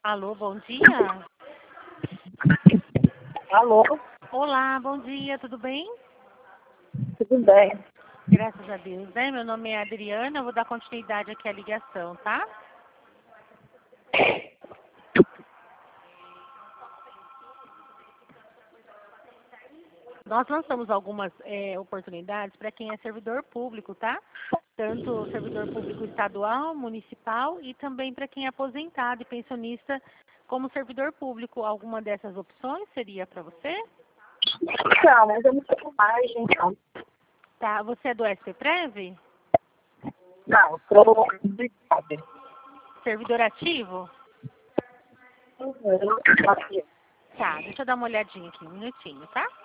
Alô, bom dia. Alô, Olá, bom dia, tudo bem? tudo bem? Graças a Deus, né? Meu nome é Adriana, eu vou dar continuidade aqui à ligação, tá? Nós lançamos algumas oportunidades para quem é servidor público, tá? Tanto servidor público estadual, municipal e também para quem é aposentado e pensionista como servidor público. Alguma dessas opções seria para você? Não, mas eu não tenho mais, então. Tá, você é do SPPrev? Não, sou obrigada. Servidor ativo? Eu não tenho mais. Tá, deixa eu dar uma olhadinha aqui, um minutinho, tá?